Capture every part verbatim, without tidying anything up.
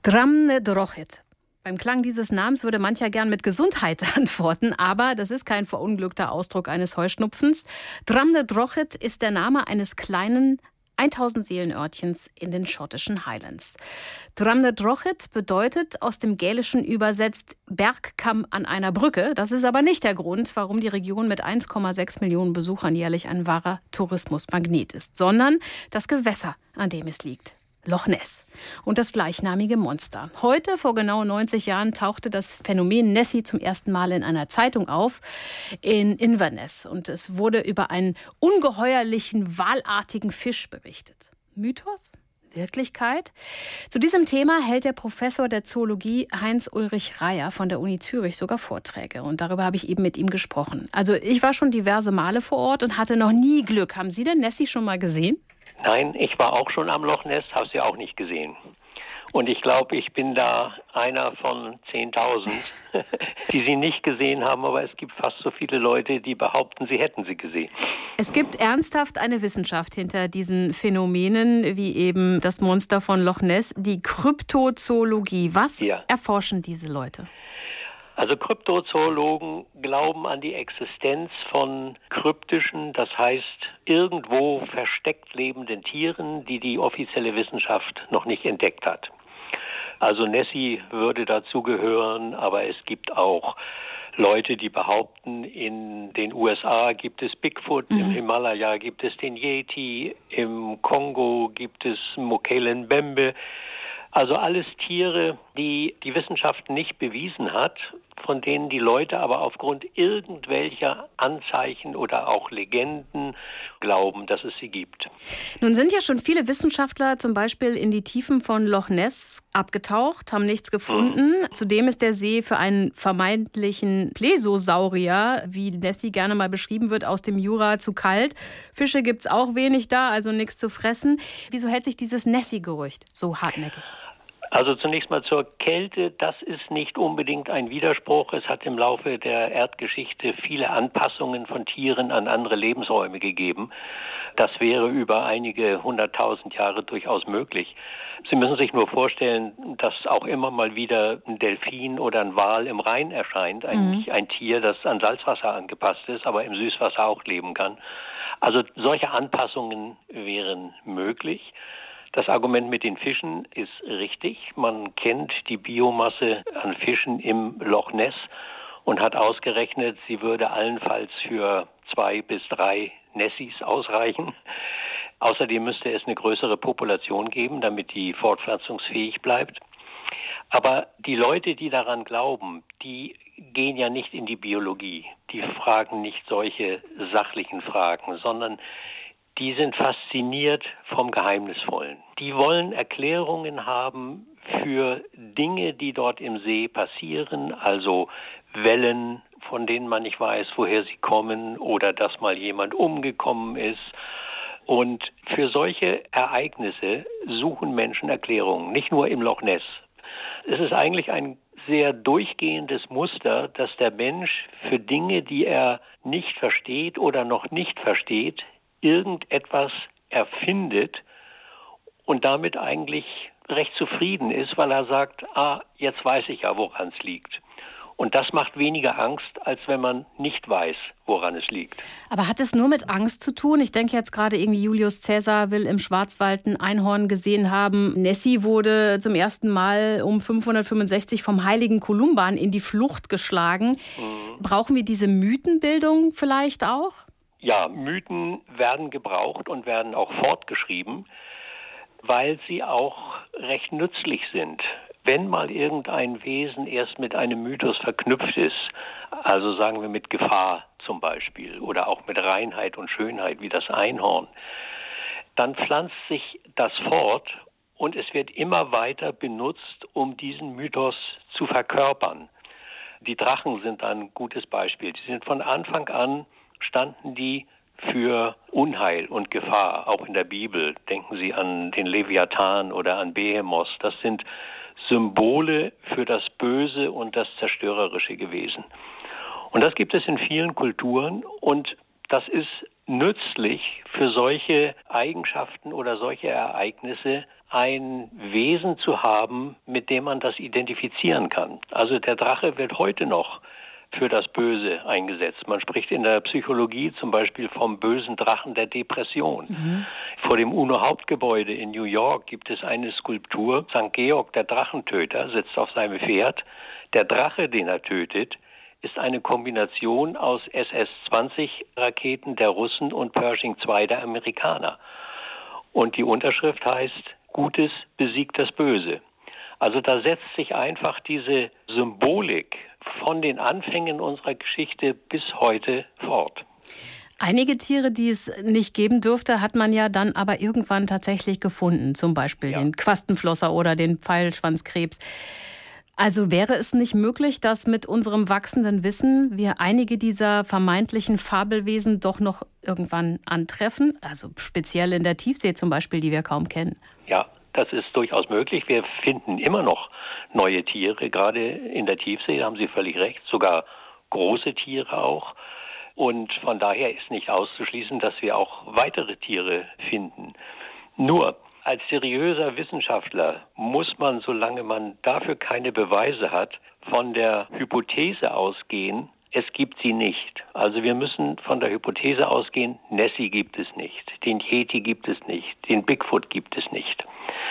Dramne Drochet. Beim Klang dieses Namens würde mancher gern mit Gesundheit antworten, aber das ist kein verunglückter Ausdruck eines Heuschnupfens. Dramne Drochet ist der Name eines kleinen tausend Seelenörtchens in den schottischen Highlands. Dramne Drochet bedeutet aus dem Gälischen übersetzt Bergkamm an einer Brücke. Das ist aber nicht der Grund, warum die Region mit eins Komma sechs Millionen Besuchern jährlich ein wahrer Tourismusmagnet ist, sondern das Gewässer, an dem es liegt. Loch Ness und das gleichnamige Monster. Heute, vor genau neunzig Jahren, tauchte das Phänomen Nessie zum ersten Mal in einer Zeitung auf, in Inverness. Und es wurde über einen ungeheuerlichen, walartigen Fisch berichtet. Mythos? Wirklichkeit? Zu diesem Thema hält der Professor der Zoologie Heinz-Ulrich Reyer von der Uni Zürich sogar Vorträge. Und darüber habe ich eben mit ihm gesprochen. Also ich war schon diverse Male vor Ort und hatte noch nie Glück. Haben Sie denn Nessie schon mal gesehen? Nein, ich war auch schon am Loch Ness, habe sie auch nicht gesehen. Und ich glaube, ich bin da einer von zehntausend, die sie nicht gesehen haben, aber es gibt fast so viele Leute, die behaupten, sie hätten sie gesehen. Es gibt ernsthaft eine Wissenschaft hinter diesen Phänomenen, wie eben das Monster von Loch Ness, die Kryptozoologie. Was ja. erforschen diese Leute? Also Kryptozoologen glauben an die Existenz von kryptischen, das heißt irgendwo versteckt lebenden Tieren, die die offizielle Wissenschaft noch nicht entdeckt hat. Also Nessie würde dazu gehören, aber es gibt auch Leute, die behaupten, in den U S A gibt es Bigfoot, mhm. im Himalaya gibt es den Yeti, im Kongo gibt es Mokele Mbembe. Also alles Tiere, die die Wissenschaft nicht bewiesen hat, von denen die Leute aber aufgrund irgendwelcher Anzeichen oder auch Legenden glauben, dass es sie gibt. Nun sind ja schon viele Wissenschaftler zum Beispiel in die Tiefen von Loch Ness abgetaucht, haben nichts gefunden. Mhm. Zudem ist der See für einen vermeintlichen Plesiosaurier, wie Nessie gerne mal beschrieben wird, aus dem Jura zu kalt. Fische gibt's auch wenig da, also nichts zu fressen. Wieso hält sich dieses Nessie-Gerücht so hartnäckig? Also zunächst mal zur Kälte, das ist nicht unbedingt ein Widerspruch. Es hat im Laufe der Erdgeschichte viele Anpassungen von Tieren an andere Lebensräume gegeben. Das wäre über einige hunderttausend Jahre durchaus möglich. Sie müssen sich nur vorstellen, dass auch immer mal wieder ein Delfin oder ein Wal im Rhein erscheint. Eigentlich mhm. ein Tier, das an Salzwasser angepasst ist, aber im Süßwasser auch leben kann. Also solche Anpassungen wären möglich. Das Argument mit den Fischen ist richtig. Man kennt die Biomasse an Fischen im Loch Ness und hat ausgerechnet, sie würde allenfalls für zwei bis drei Nessies ausreichen. Außerdem müsste es eine größere Population geben, damit die fortpflanzungsfähig bleibt. Aber die Leute, die daran glauben, die gehen ja nicht in die Biologie. Die fragen nicht solche sachlichen Fragen, sondern die sind fasziniert vom Geheimnisvollen. Die wollen Erklärungen haben für Dinge, die dort im See passieren, also Wellen, von denen man nicht weiß, woher sie kommen, oder dass mal jemand umgekommen ist. Und für solche Ereignisse suchen Menschen Erklärungen, nicht nur im Loch Ness. Es ist eigentlich ein sehr durchgehendes Muster, dass der Mensch für Dinge, die er nicht versteht oder noch nicht versteht, irgendetwas erfindet und damit eigentlich recht zufrieden ist, weil er sagt, ah, jetzt weiß ich ja, woran es liegt. Und das macht weniger Angst, als wenn man nicht weiß, woran es liegt. Aber hat es nur mit Angst zu tun? Ich denke jetzt gerade irgendwie, Julius Caesar will im Schwarzwald ein Einhorn gesehen haben. Nessie wurde zum ersten Mal um fünfhundertfünfundsechzig vom heiligen Kolumban in die Flucht geschlagen. Mhm. Brauchen wir diese Mythenbildung vielleicht auch? Ja, Mythen werden gebraucht und werden auch fortgeschrieben, weil sie auch recht nützlich sind. Wenn mal irgendein Wesen erst mit einem Mythos verknüpft ist, also sagen wir mit Gefahr zum Beispiel oder auch mit Reinheit und Schönheit wie das Einhorn, dann pflanzt sich das fort und es wird immer weiter benutzt, um diesen Mythos zu verkörpern. Die Drachen sind ein gutes Beispiel. Die sind von Anfang an standen die für Unheil und Gefahr, auch in der Bibel. Denken Sie an den Leviathan oder an Behemoth. Das sind Symbole für das Böse und das Zerstörerische gewesen. Und das gibt es in vielen Kulturen und das ist nützlich für solche Eigenschaften oder solche Ereignisse, ein Wesen zu haben, mit dem man das identifizieren kann. Also der Drache wird heute noch für das Böse eingesetzt. Man spricht in der Psychologie zum Beispiel vom bösen Drachen der Depression. Mhm. Vor dem UNO-Hauptgebäude in New York gibt es eine Skulptur. Sankt Georg, der Drachentöter, sitzt auf seinem Pferd. Der Drache, den er tötet, ist eine Kombination aus S S zwanzig Raketen der Russen und Pershing zwei der Amerikaner. Und die Unterschrift heißt, Gutes besiegt das Böse. Also da setzt sich einfach diese Symbolik von den Anfängen unserer Geschichte bis heute fort. Einige Tiere, die es nicht geben dürfte, hat man ja dann aber irgendwann tatsächlich gefunden. Zum Beispiel ja. den Quastenflosser oder den Pfeilschwanzkrebs. Also wäre es nicht möglich, dass mit unserem wachsenden Wissen wir einige dieser vermeintlichen Fabelwesen doch noch irgendwann antreffen? Also speziell in der Tiefsee zum Beispiel, die wir kaum kennen. Ja, das ist durchaus möglich. Wir finden immer noch neue Tiere, gerade in der Tiefsee, da haben Sie völlig recht, sogar große Tiere auch. Und von daher ist nicht auszuschließen, dass wir auch weitere Tiere finden. Nur, als seriöser Wissenschaftler muss man, solange man dafür keine Beweise hat, von der Hypothese ausgehen, es gibt sie nicht. Also wir müssen von der Hypothese ausgehen, Nessie gibt es nicht, den Yeti gibt es nicht, den Bigfoot gibt es nicht.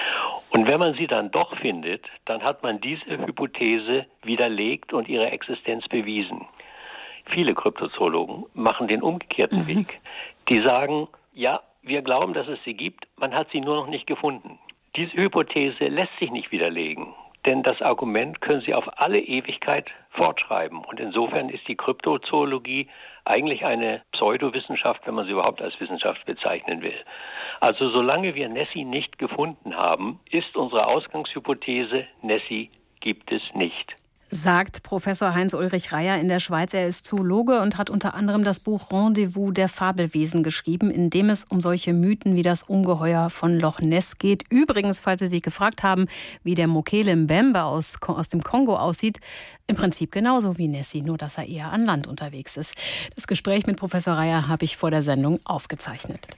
Und wenn man sie dann doch findet, dann hat man diese Hypothese widerlegt und ihre Existenz bewiesen. Viele Kryptozoologen machen den umgekehrten mhm. Weg. Die sagen, ja, wir glauben, dass es sie gibt, man hat sie nur noch nicht gefunden. Diese Hypothese lässt sich nicht widerlegen, denn das Argument können Sie auf alle Ewigkeit fortschreiben. Und insofern ist die Kryptozoologie eigentlich eine Pseudowissenschaft, wenn man sie überhaupt als Wissenschaft bezeichnen will. Also solange wir Nessie nicht gefunden haben, ist unsere Ausgangshypothese, Nessie gibt es nicht. Sagt Professor Heinz-Ulrich Reyer in der Schweiz. Er ist Zoologe und hat unter anderem das Buch Rendezvous der Fabelwesen geschrieben, in dem es um solche Mythen wie das Ungeheuer von Loch Ness geht. Übrigens, falls Sie sich gefragt haben, wie der Mokele Mbembe aus, aus dem Kongo aussieht, im Prinzip genauso wie Nessie, nur dass er eher an Land unterwegs ist. Das Gespräch mit Professor Reyer habe ich vor der Sendung aufgezeichnet.